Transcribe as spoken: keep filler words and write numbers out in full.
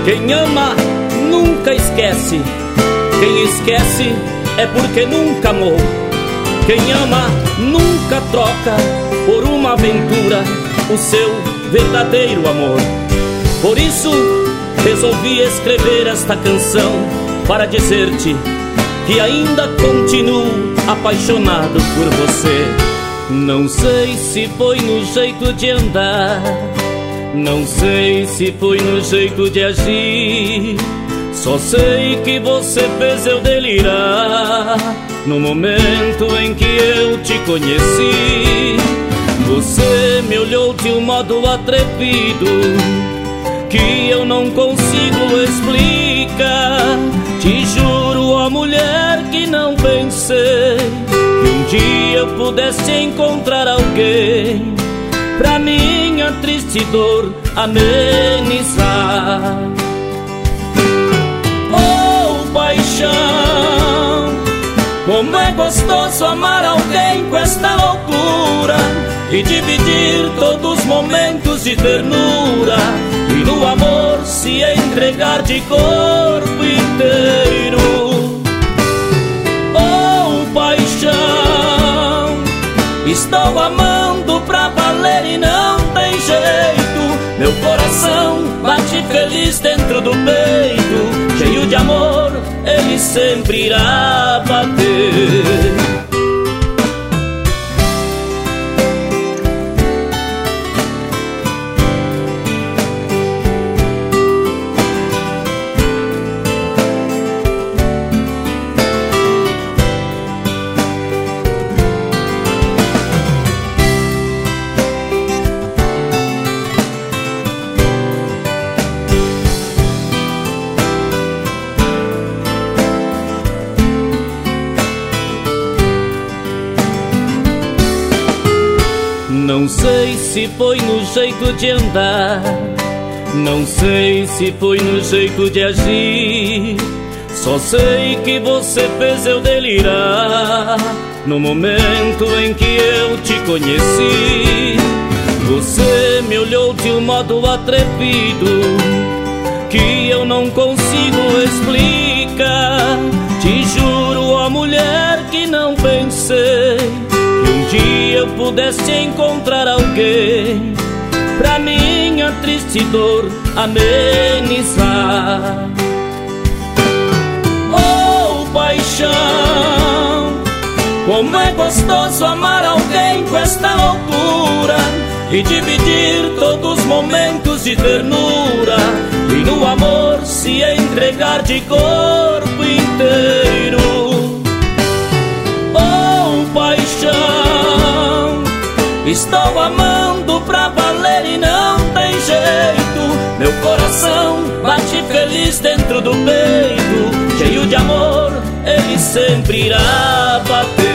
Quem ama nunca esquece, quem esquece é porque nunca amou. Quem ama nunca troca por uma aventura o seu verdadeiro amor. Por isso resolvi escrever esta canção para dizer-te que ainda continuo apaixonado por você. Não sei se foi no jeito de andar, não sei se foi no jeito de agir, só sei que você fez eu delirar no momento em que eu te conheci. Você me olhou de um modo atrevido que eu não consigo explicar. Te juro, ó mulher, que não pensei que um dia eu pudesse encontrar alguém pra minha triste dor amenizar. Oh, paixão, como é gostoso amar alguém com esta loucura e dividir todos os momentos de ternura, e no amor se entregar de corpo inteiro. Oh, paixão, estou amando pra valer e não tem jeito. Meu coração bate feliz dentro do peito, cheio de amor, ele sempre irá bater. Não sei se foi no jeito de andar, não sei se foi no jeito de agir, só sei que você fez eu delirar no momento em que eu te conheci. Você me olhou de um modo atrevido que eu não consigo explicar. Te juro, ó mulher, que não pensei que um dia eu pudesse encontrar alguém pra minha triste dor amenizar. Oh, paixão, como é gostoso amar alguém com esta loucura e dividir todos os momentos de ternura, e no amor se entregar de corpo inteiro. Oh, paixão, estou amando pra valer e não tem jeito. Meu coração bate feliz dentro do peito, cheio de amor, ele sempre irá bater.